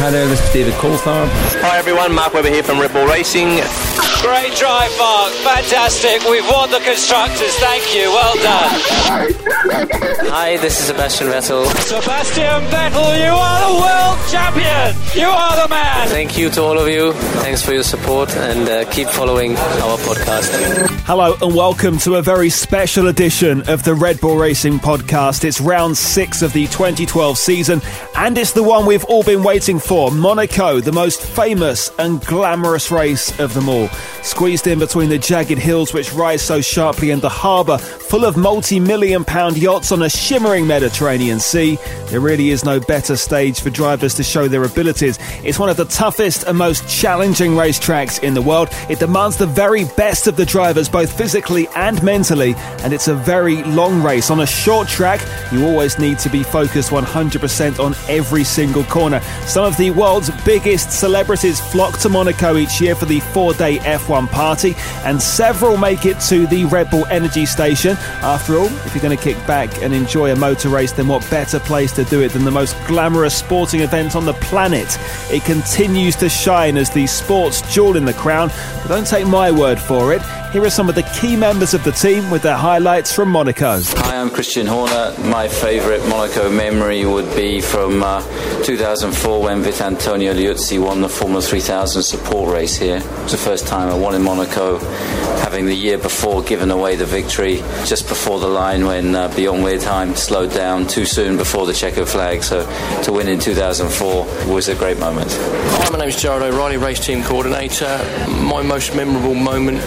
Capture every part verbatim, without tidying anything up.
Hi there, this is David Coulthard. Hi everyone, Mark Webber here from Red Bull Racing. Great drive, Mark. Fantastic. We've won the Constructors. Thank you. Well done. Hi, this is Sebastian Vettel. Sebastian Vettel, you are the world champion. You are the man. Thank you to all of you. Thanks for your support and uh, keep following our podcast. Hello and welcome to a very special edition of the Red Bull Racing podcast. It's round six of the twenty twelve season and it's the one we've all been waiting for. Monaco, the most famous and glamorous race of them all. Squeezed in between the jagged hills which rise so sharply and the harbour full of multi-million pound yachts on a shimmering Mediterranean Sea. There really is no better stage for drivers to show their abilities. It's one of the toughest and most challenging racetracks in the world. It demands the very best of the drivers, both physically and mentally, and it's a very long race. On a short track, you always need to be focused one hundred percent on every single corner. Some of the world's biggest celebrities flock to Monaco each year for the four-day F one party, and several make it to the Red Bull Energy Station. After all, if you're going to kick back and enjoy a motor race, then what better place to do it than the most glamorous sporting event on the planet? It continues to shine as the sports jewel in the crown, but don't take my word for it. Here are some of the key members of the team with their highlights from Monaco. Hi, I'm Christian Horner. My favourite Monaco memory would be from uh, two thousand four when Vitantonio Liuzzi won the Formula three thousand support race here. It was the first time I won in Monaco, having the year before given away the victory just before the line when uh, Bjorn Weidheim slowed down too soon before the checker flag. So to win in two thousand four was a great moment. Hi, my name is Jared O'Reilly, race team coordinator. My most memorable moment,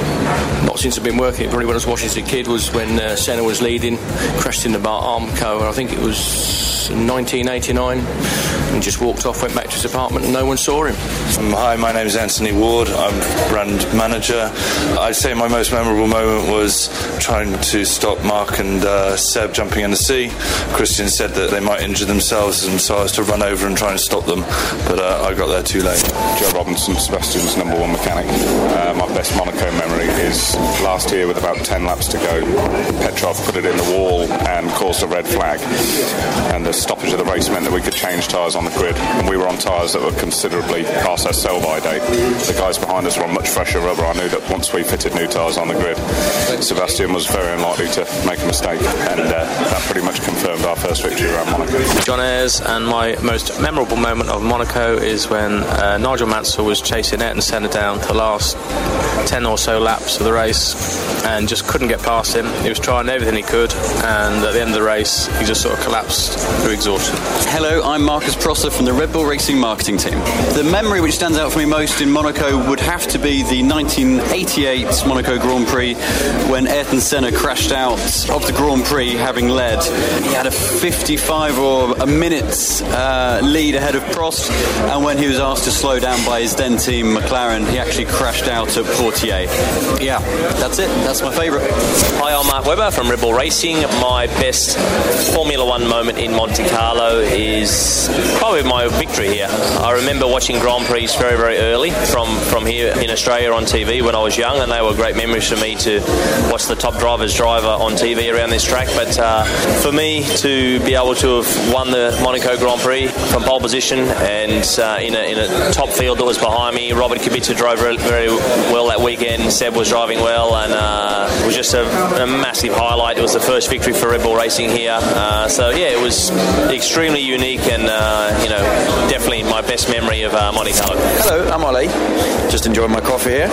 not since I've been working, probably when I was watching as a kid, was when uh, Senna was leading, crashed into Bar Armco, and I think it was nineteen eighty-nine, and just walked off, went back to his apartment, and no one saw him. Um, hi, my name is Anthony Ward. I'm brand manager. I'd say my most memorable moment was trying to stop Mark and uh, Seb jumping in the sea. Christian said that they might injure themselves, and so I was to run over and try and stop them, but uh, I got there too late. Joe Robinson, Sebastian's number one mechanic. Uh, my best Monaco memory is last year with about ten laps to go. Petrov put it in the wall and caused a red flag, and the stoppage of the race meant that we could change tyres on the grid, and we were on tyres that were considerably past their sell-by date. The guys behind us were on much fresher rubber. I knew that once we fitted new tyres on the grid, Sebastian was very unlikely to make a mistake, and uh, that pretty much confirmed our first victory around Monaco. John Ayres, and my most memorable moment of Monaco is when uh, Nigel Mansell was chasing Ayrton Senna down the last ten or so laps of the race and just couldn't get past him. He was trying everything he could, and at the end of the race he just sort of collapsed through exhaustion. Hello, I'm Marcus Prosser from the Red Bull Racing marketing team. The memory which stands out for me most in Monaco would have to be the nineteen eighty-eight Monaco Grand Prix when Ayrton Senna crashed out of the Grand Prix having led. He had a fifty-five or a minute's uh, lead ahead of Prost, and when he was asked to slow down by his then team McLaren, he actually crashed out at Portier. Yeah, that's it. That's my favourite. Hi, I'm Mark Webber from Red Bull Racing. My best Formula One moment in Monte Carlo is probably my victory here. I remember watching Grand Prix very, very early from, from here in Australia on T V when I was young, and they were great memories for me to watch the top drivers drive on T V around this track. But uh, for me to be able to have won the Monaco Grand Prix from pole position and uh, in, a, in a top field that was behind me, Robert Kubica drove very, very well that weekend, Seb was driving well, and uh, it was just a, a massive highlight. It was the first victory for Red Bull Racing here. Uh, so yeah, it was extremely unique and uh, you know, definitely my best memory of uh, Monte Carlo. Hello, I'm Ollie. Just enjoying my coffee here.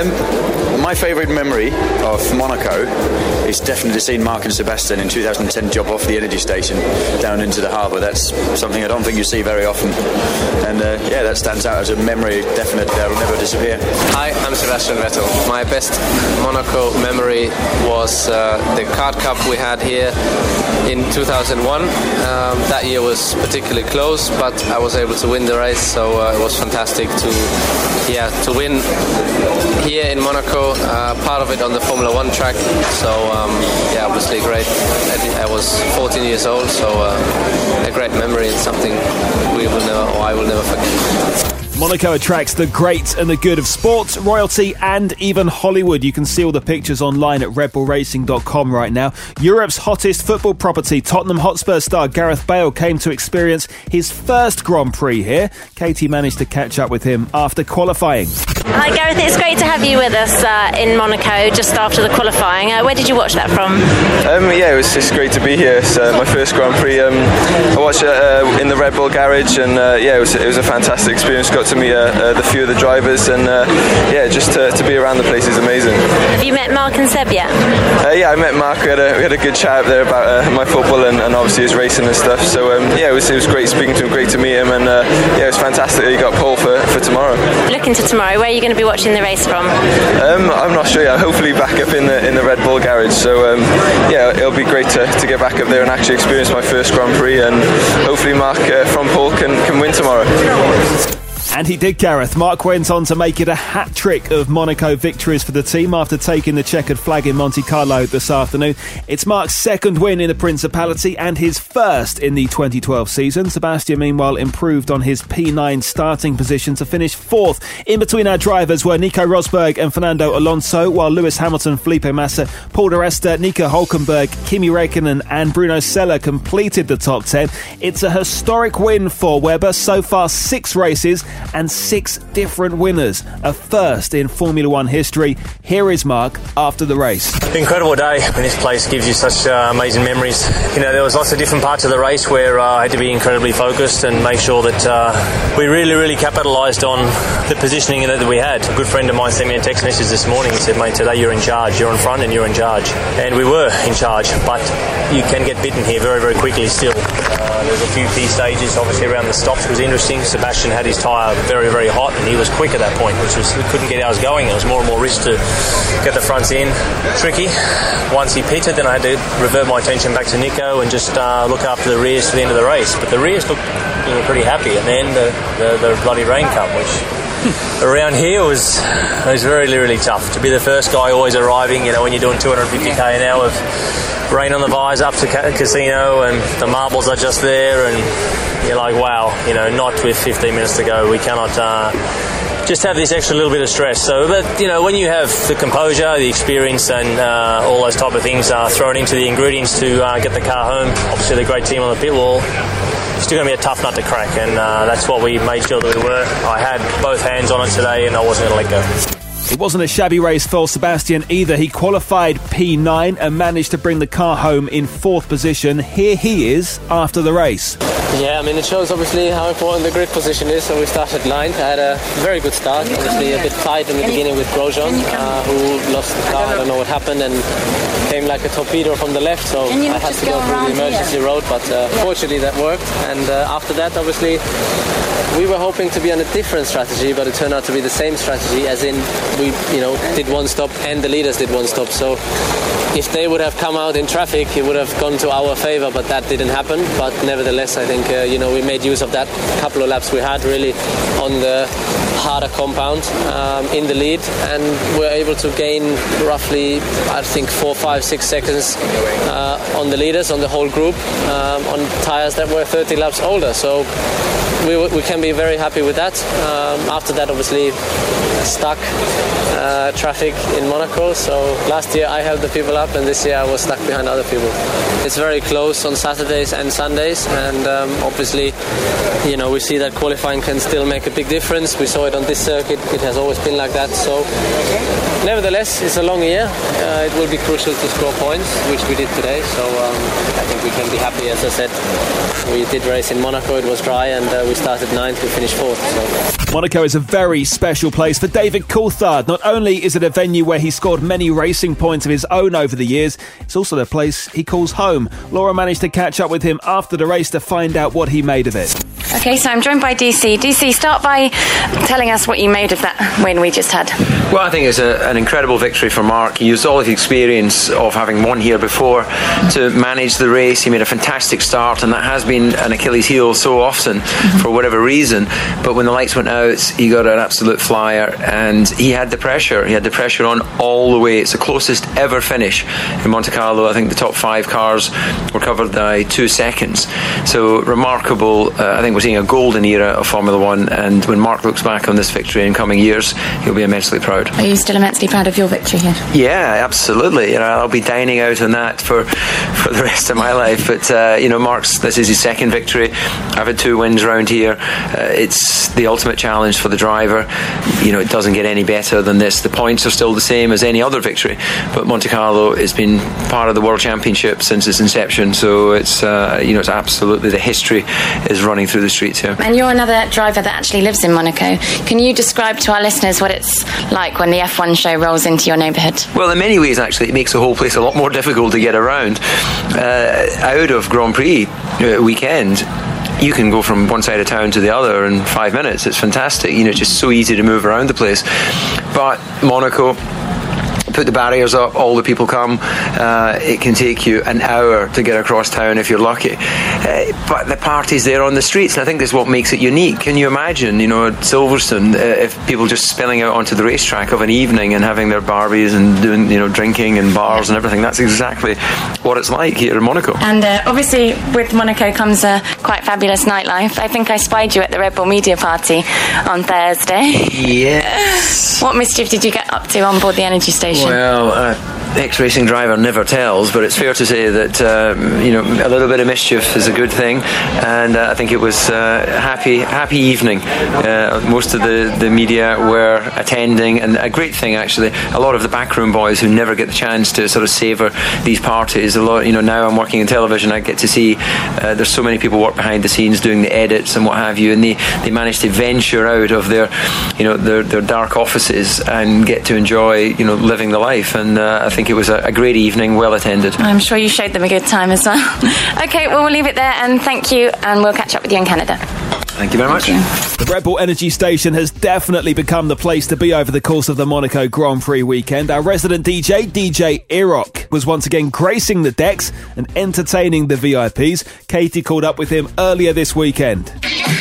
Um, my favourite memory of Monaco is definitely seeing Mark and Sebastian in two thousand ten jump off the energy station down into the harbour. That's something I don't think you see very often, and uh, yeah, that stands out as a memory definite that will never disappear. Hi, I'm Sebastian Vettel. My best Monaco memory was uh, the Kart Cup we had here in two thousand one. Um, that year was particularly close, but I was able to win the race, so uh, it was fantastic to yeah to win here in Monaco, uh, part of it on the Formula One track. So um, yeah, obviously great. I was fourteen years old, so uh, a great memory and something we will never, or I will never forget. Monaco attracts the great and the good of sports, royalty and even Hollywood. You can see all the pictures online at red bull racing dot com right now. Europe's hottest football property, Tottenham Hotspur star Gareth Bale came to experience his first Grand Prix here. Katie managed to catch up with him after qualifying. Hi Gareth, it's great to have you with us uh, in Monaco just after the qualifying. Uh, where did you watch that from? Um, yeah, it was just great to be here. It's uh, my first Grand Prix. Um, I watched it uh, in the Red Bull garage and uh, yeah, it was, it was a fantastic experience. Got to meet uh, uh, the few of the drivers and uh, yeah, just to, to be around the place is amazing. Have you met Mark and Seb yet? Uh, yeah, I met Mark. We had a, we had a good chat up there about uh, my football and, and obviously his racing and stuff. So um, yeah, it was, it was great speaking to him, great to meet him, and uh, yeah, it was fantastic that he got pole for, for tomorrow. Looking to tomorrow, where are you going to be watching the race from? Um, I'm not sure yet. Hopefully back up in the in the Red Bull garage. So um, yeah, it'll be great to, to get back up there and actually experience my first Grand Prix, and hopefully Mark uh, from pole can, can win tomorrow. And he did, Gareth. Mark went on to make it a hat-trick of Monaco victories for the team after taking the checkered flag in Monte Carlo this afternoon. It's Mark's second win in the Principality and his first in the twenty twelve season. Sebastian, meanwhile, improved on his P nine starting position to finish fourth. In between our drivers were Nico Rosberg and Fernando Alonso, while Lewis Hamilton, Felipe Massa, Paul di Resta, Nico Hülkenberg, Kimi Räikkönen and Bruno Senna completed the top ten. It's a historic win for Webber. So far, six races and six different winners. A first in Formula One history. Here is Mark after the race. Incredible day. And this place gives you such uh, amazing memories. You know, there was lots of different parts of the race where uh, I had to be incredibly focused and make sure that uh, we really, really capitalised on the positioning that we had. A good friend of mine sent me a text message this morning. He said, mate, today you're in charge. You're in front and you're in charge. And we were in charge, but you can get bitten here very, very quickly still. Uh, there's a few key stages, obviously around the stops was interesting. Sebastian had his tyre very, very hot and he was quick at that point, which was, we couldn't get ours going. It was more and more risk to get the fronts in. Tricky. Once he pitted, then I had to revert my attention back to Nico and just uh, look after the rears to the end of the race. But the rears looked, you know, pretty happy, and then the, the, the bloody rain come, which around here was it was really, really tough. To be the first guy always arriving, you know, when you're doing two hundred fifty k an hour of rain on the visor up to ca- casino and the marbles are just there, and you're like, wow, you know, not with fifteen minutes to go. We cannot uh, just have this extra little bit of stress. So, but, you know, when you have the composure, the experience and uh, all those type of things uh, thrown into the ingredients to uh, get the car home, obviously the great team on the pit wall, it's still going to be a tough nut to crack, and uh, that's what we made sure that we were. I had both hands on it today and I wasn't going to let go. It wasn't a shabby race for Sebastian either. He qualified P nine and managed to bring the car home in fourth position. Here he is after the race. Yeah, I mean, it shows obviously how important the grid position is. So we started ninth. I had a very good start. Obviously a bit tight in the beginning with Grosjean, uh, who lost the car. I don't know what happened and came like a torpedo from the left. So I had to go through the emergency road, but uh, fortunately that worked. And uh, after that, obviously, we were hoping to be on a different strategy, but it turned out to be the same strategy, as in we, you know, did one stop and the leaders did one stop. So if they would have come out in traffic, it would have gone to our favour, but that didn't happen. But nevertheless, I think uh, you know, we made use of that couple of laps we had really on the harder compound um, in the lead, and we're able to gain roughly, I think, four, five, six seconds uh, on the leaders, on the whole group, um, on tyres that were thirty laps older. So we, we can be very happy with that. Um, after that, obviously, stuck uh, traffic in Monaco. So last year I held the people up, and this year I was stuck behind other people. It's very close on Saturdays and Sundays, and um, obviously, you know, we see that qualifying can still make a big difference. We saw it on this circuit. It has always been like that. So nevertheless, it's a long year. Uh, it will be crucial to score points, which we did today. So um, I think we can be happy. As I said, we did race in Monaco. It was dry, and uh, we started ninth. We finished fourth. So. Monaco is a very special place for David Coulthard. Not only is it a venue where he scored many racing points of his own over the years, it's also the place he calls home. Laura managed to catch up with him after the race to find out what he made of it. Okay, so I'm joined by D C. D C, start by telling us what you made of that win we just had. Well, I think it's a, an incredible victory for Mark. He used all his experience of having won here before to manage the race. He made a fantastic start, and that has been an Achilles heel so often for whatever reason. But when the lights went out, he got an absolute flyer, and he had the pressure. He had the pressure on all the way. It's the closest ever finish in Monte Carlo. I think the top five cars were covered by two seconds. So remarkable. Uh, I think we're seeing a golden era of Formula One, and when Mark looks back on this victory in coming years, he'll be immensely proud. Are you still immensely proud of your victory here? Yeah, absolutely. You know, I'll be dining out on that for, for the rest of my life. But uh, you know, Mark's this is his second victory. I've had two wins round here. Uh, it's the ultimate challenge for the driver. You know, it doesn't get any better than this. The points are still the same as any other victory, but Monte Carlo has been part of the World Championship since its inception. So it's uh, you know, it's absolutely, the history is running through the streets here. And you're another driver that actually lives in Monaco. Can you describe to our listeners what it's like when the F one show rolls into your neighbourhood? Well, in many ways, actually, it makes the whole place a lot more difficult to get around. Uh, out of Grand Prix uh, weekend, you can go from one side of town to the other in five minutes. It's fantastic. You know, it's just so easy to move around the place. But Monaco, put the barriers up, all the people come. Uh, it can take you an hour to get across town if you're lucky. Uh, but the party's there on the streets, and I think that's what makes it unique. Can you imagine, you know, at Silverstone, uh, if people just spilling out onto the racetrack of an evening and having their Barbies and doing, you know, drinking and bars and everything? That's exactly what it's like here in Monaco. And uh, obviously, with Monaco comes a quite fabulous nightlife. I think I spied you at the Red Bull media party on Thursday. Yes. What mischief did you get up to on board the energy station? Well, uh, ex-racing driver never tells, but it's fair to say that um, you know, a little bit of mischief is a good thing, and uh, I think it was uh, happy happy evening. Uh, most of the, the media were attending, and a great thing actually. A lot of the backroom boys who never get the chance to sort of savour these parties. A lot, you know, now I'm working in television, I get to see uh, there's so many people work behind the scenes doing the edits and what have you, and they, they manage to venture out of their, you know, their, their dark offices and get to enjoy, you know, living the life. And uh, I think it was a, a great evening, well attended. I'm sure you showed them a good time as well. Okay, well, we'll leave it there, and thank you, and we'll catch up with you in Canada. Thank you very much. The Red Bull Energy Station has definitely become the place to be over the course of the Monaco Grand Prix weekend. Our resident D J, D J Irok, was once again gracing the decks and entertaining the V I Ps. Katie caught up with him earlier this weekend.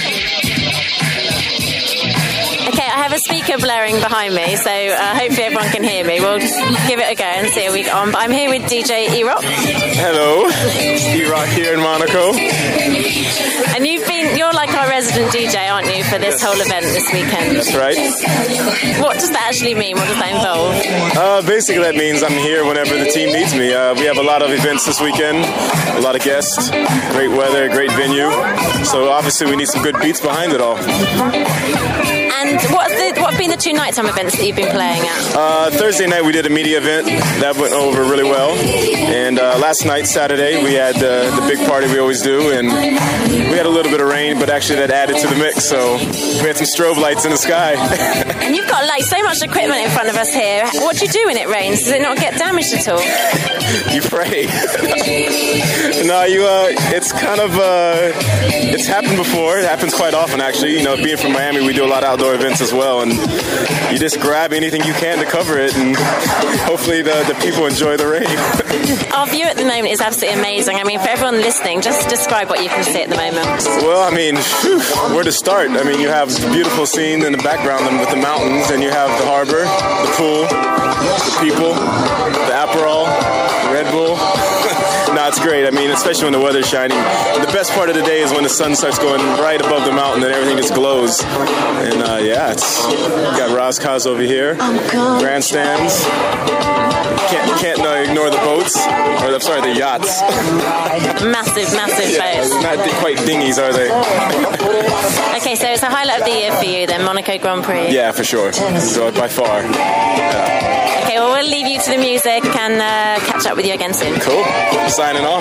Speaker blaring behind me, so uh, hopefully everyone can hear me. We'll give it a go and see how we get on. But I'm here with D J Irok. Hello, Irok here in Monaco. And you've been, you're like our resident D J, aren't you, for this yes. whole event this weekend? That's right. What does that actually mean? What does that involve? Uh, basically, that means I'm here whenever the team needs me. Uh, we have a lot of events this weekend, a lot of guests, great weather, great venue. So obviously, we need some good beats behind it all. And what's the, what have been the two nighttime events that you've been playing at? Uh, Thursday night we did a media event. That went over really well. And uh, last night, Saturday, we had uh, the big party we always do. And we had a little bit of rain, but actually that added to the mix. So we had some strobe lights in the sky. And you've got like so much equipment in front of us here. What do you do when it rains? Does it not get damaged at all? You pray. No, you. Uh, it's kind of. Uh, it's happened before. It happens quite often, actually. You know, being from Miami, we do a lot of outdoor events as well, and you just grab anything you can to cover it, and hopefully the, the people enjoy the rain. Our view at the moment is absolutely amazing. I mean, for everyone listening, just describe what you can see at the moment. Well, I mean, whew, where to start? I mean, you have the beautiful scene in the background with the mountains, and you have the harbor, the pool, the people, the Aperol, the Red Bull. No, it's great. I mean, especially when the weather's shining. The best part of the day is when the sun starts going right above the mountain and everything just glows. And uh, yeah, it's got Roscos over here, oh, grandstands. Can't can't uh, ignore the boats, or I'm sorry, the yachts. Massive, massive yeah, boats. Not quite dinghies, are they? Okay, so it's a highlight of the year for you then, Monaco Grand Prix. Yeah, for sure. So by far. Yeah. Okay, well, we'll leave you to the music and uh, catch up with you again soon. Cool. Signing off.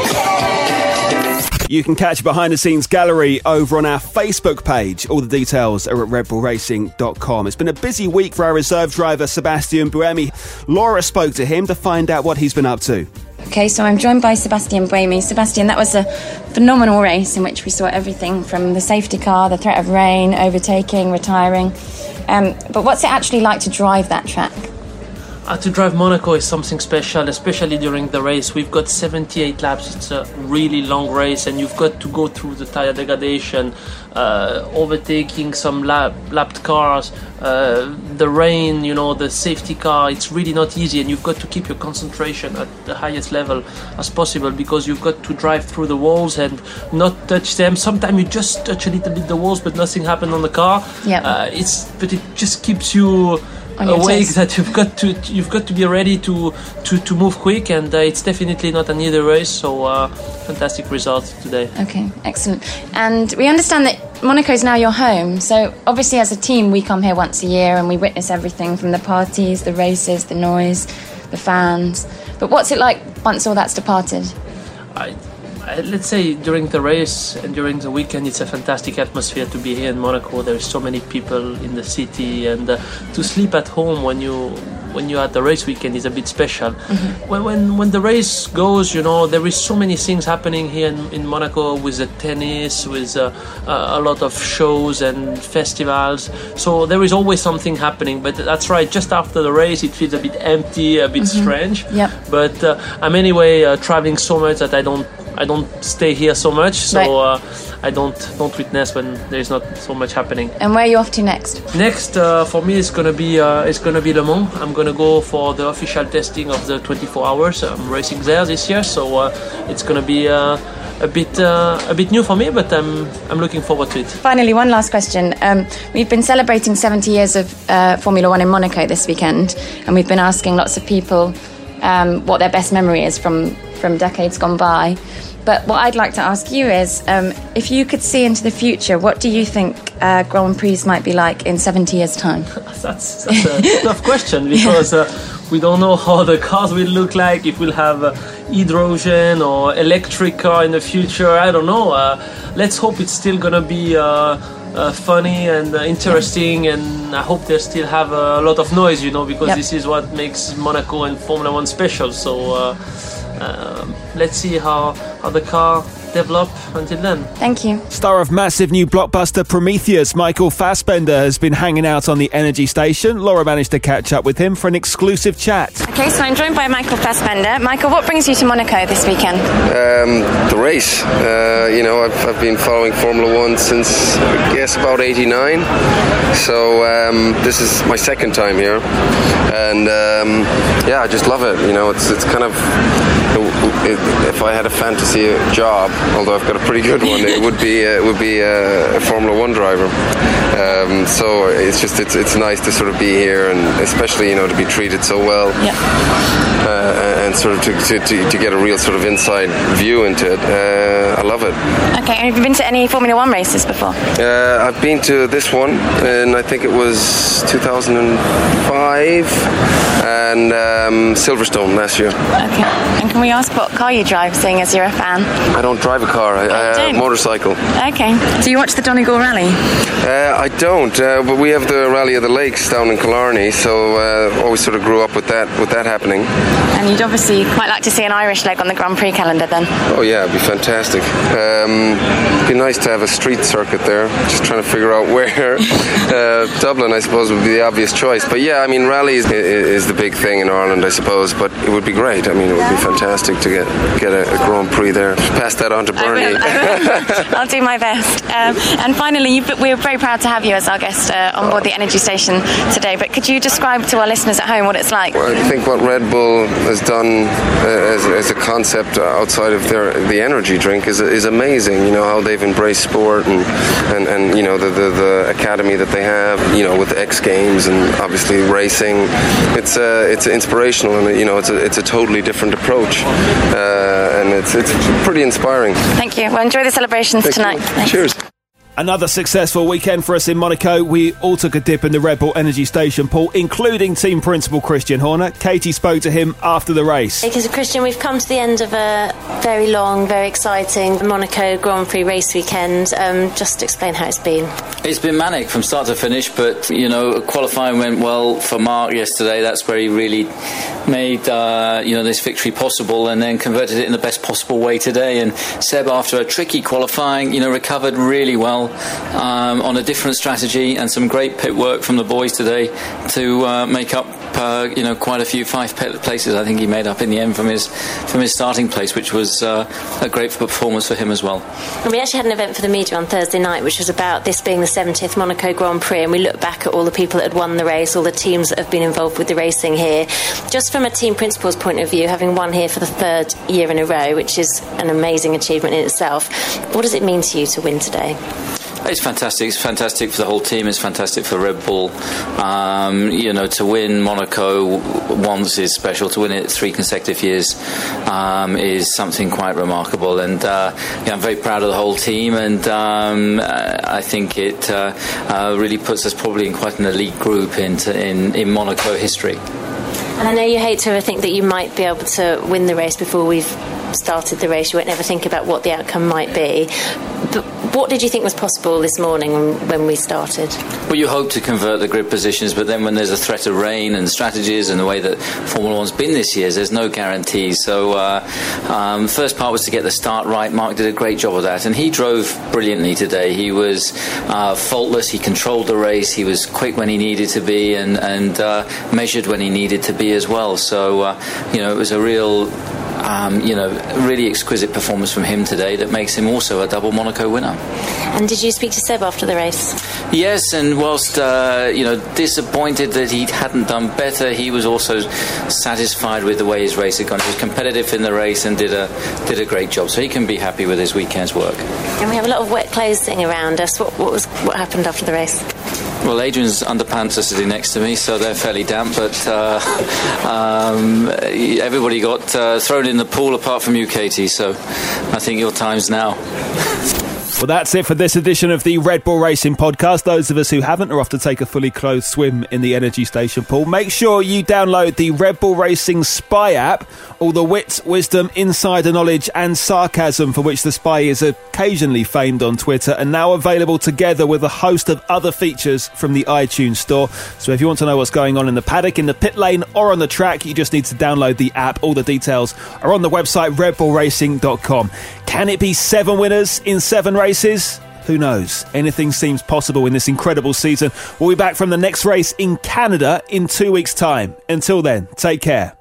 You can catch behind the scenes gallery over on our Facebook page. All the details are at red bull racing dot com. It's been a busy week for our reserve driver Sébastien Buemi. Laura spoke to him to find out what he's been up to. Okay, so I'm joined by Sébastien Buemi. Sébastien, that was a phenomenal race in which we saw everything from the safety car, the threat of rain, overtaking, retiring. Um, but what's it actually like to drive that track? Uh, to drive Monaco is something special, especially during the race. We've got seventy-eight laps. It's a really long race, and you've got to go through the tire degradation, uh, overtaking some lap, lapped cars, uh, the rain, you know, the safety car. It's really not easy, and you've got to keep your concentration at the highest level as possible, because you've got to drive through the walls and not touch them. Sometimes you just touch a little bit the walls, but nothing happened on the car. Yeah. Uh, it's but it just keeps you awake, that you've got to you've got to be ready to to, to move quick, and uh, it's definitely not an easy race. So uh, fantastic results today. Okay, excellent. And we understand that Monaco is now your home. So obviously, as a team, we come here once a year and we witness everything from the parties, the races, the noise, the fans. But what's it like once all that's departed? I, I, let's say during the race and during the weekend, it's a fantastic atmosphere to be here in Monaco. There's so many people in the city, and uh, to sleep at home when you when you're at the race weekend is a bit special. Mm-hmm. When, when when the race goes, you know, there is so many things happening here in, in Monaco, with the tennis, with uh, uh, a lot of shows and festivals. So there is always something happening. But that's right, just after the race, it feels a bit empty, a bit Mm-hmm. strange. Yep. But uh, I'm anyway uh, traveling so much that I don't I don't stay here so much. So Right. uh, I don't don't witness when there's not so much happening. And where are you off to next? Next, uh, for me, it's gonna be uh, it's gonna be Le Mans. I'm gonna go for the official testing of the twenty-four hours. I'm racing there this year, so uh, it's gonna be uh, a bit uh, a bit new for me, but I'm I'm looking forward to it. Finally, one last question. Um, we've been celebrating seventy years of uh, Formula One in Monaco this weekend, and we've been asking lots of people um, what their best memory is from, from decades gone by. But what I'd like to ask you is, um, if you could see into the future, what do you think uh, Grand Prix might be like in seventy years' time? That's, that's a tough question, because uh, we don't know how the cars will look like, if we'll have uh, hydrogen or electric car in the future. I don't know. Uh, let's hope it's still going to be uh, uh, funny and uh, interesting, and I hope they still have a lot of noise, you know, because Yep. this is what makes Monaco and Formula One special. So uh, um, let's see how, how the car develop until then. Thank you. Star of massive new blockbuster Prometheus, Michael Fassbender, has been hanging out on the Energy Station. Laura managed to catch up with him for an exclusive chat. Okay, so I'm joined by Michael Fassbender. Michael, what brings you to Monaco this weekend? Um, the race. Uh, you know, I've, I've been following Formula One since, I guess, about eighty-nine. So um, this is my second time here. And um, yeah, I just love it. You know, it's it's kind of... If I had a fantasy job, although I've got a pretty good one, it would be uh, it would be a, a Formula One driver. Um, so it's just it's it's nice to sort of be here, and especially, you know, to be treated so well, yeah. uh, and sort of to, to, to, to get a real sort of inside view into it. Uh, I love it. Okay, and have you been to any Formula One races before? Uh, I've been to this one, and I think it was two thousand five, and um, Silverstone last year. Okay, and can we ask what car you drive, seeing as you're a fan? I don't drive a car. I, I have a motorcycle. Okay. Do you watch the Donegal Rally? Uh, I don't, uh, but we have the Rally of the Lakes down in Killarney, so uh, always sort of grew up with that with that happening. And you'd obviously quite like to see an Irish leg on the Grand Prix calendar then? Oh yeah, it'd be fantastic. Um, it'd be nice to have a street circuit there. Just trying to figure out where. uh, Dublin, I suppose, would be the obvious choice. But yeah, I mean, rally is, is the big thing in Ireland, I suppose. But it would be great. I mean, it would be fantastic to get get a, a Grand Prix there. Pass that on to Bernie. I will, I will. I'll do my best. Um, and finally, you've, we're very proud to have you as our guest uh, on board the Energy Station today. But could you describe to our listeners at home what it's like? Well, I think what Red Bull has done uh, as, as a concept outside of their the energy drink is is amazing. You know how they've embraced sport and and, and you know the, the the academy that they have. You know with the X Games and obviously racing. It's uh, it's inspirational, and you know it's a it's a totally different approach, uh, and it's it's pretty inspiring. Thank you. Well, enjoy the celebrations Thank tonight. Thanks. Cheers. Another successful weekend for us in Monaco. We all took a dip in the Red Bull Energy Station pool, including team principal Christian Horner. Katie spoke to him after the race. Because, Christian, we've come to the end of a very long, very exciting Monaco Grand Prix race weekend. Um, just explain how it's been. It's been manic from start to finish, but, you know, qualifying went well for Mark yesterday. That's where he really made, uh, you know, this victory possible, and then converted it in the best possible way today. And Seb, after a tricky qualifying, you know, recovered really well um, on a different strategy, and some great pit work from the boys today to uh, make up uh, you know, quite a few five places. I think he made up in the end from his from his starting place, which was uh, a great performance for him as well. And we actually had an event for the media on Thursday night, which was about this being the seventieth Monaco Grand Prix, and we looked back at all the people that had won the race, all the teams that have been involved with the racing here. Just from a team principal's point of view, having won here for the third year in a row, which is an amazing achievement in itself, what does it mean to you to win today? It's fantastic. It's fantastic for the whole team. It's fantastic for Red Bull. Um, you know, to win Monaco once is special. To win it three consecutive years um, is something quite remarkable. And uh, yeah, I'm very proud of the whole team. And um, I think it uh, uh, really puts us probably in quite an elite group into, in, in Monaco history. And I know you hate to ever think that you might be able to win the race before we've started the race. You won't ever think about what the outcome might be. But what did you think was possible this morning when we started? Well, you hope to convert the grid positions, but then when there's a threat of rain and strategies and the way that Formula One's been this year, there's no guarantees. So uh, um, the first part was to get the start right. Mark did a great job of that, and he drove brilliantly today. He was uh, faultless. He controlled the race. He was quick when he needed to be, and, and uh, measured when he needed to be as well. So, uh, you know, it was a real... Um, you know, really exquisite performance from him today that makes him also a double Monaco winner. And did you speak to Seb after the race? Yes, and whilst, uh, you know, disappointed that he hadn't done better, he was also satisfied with the way his race had gone. He was competitive in the race and did a did a great job, so he can be happy with his weekend's work. And we have a lot of wet clothes sitting around us. What, what was what happened after the race? Well, Adrian's underpants are sitting next to me, so they're fairly damp, but uh, um, everybody got uh, thrown in the pool apart from you, Katie, so I think your time's now. Well, that's it for this edition of the Red Bull Racing Podcast. Those of us who haven't are off to take a fully clothed swim in the energy station pool. Make sure you download the Red Bull Racing Spy app. All the wit, wisdom, insider knowledge and sarcasm for which the Spy is occasionally famed on Twitter are now available together with a host of other features from the iTunes store. So if you want to know what's going on in the paddock, in the pit lane or on the track, you just need to download the app. All the details are on the website red bull racing dot com. Can it be seven winners in seven races? Who knows? Anything seems possible in this incredible season. We'll be back from the next race in Canada in two weeks' time. Until then, take care.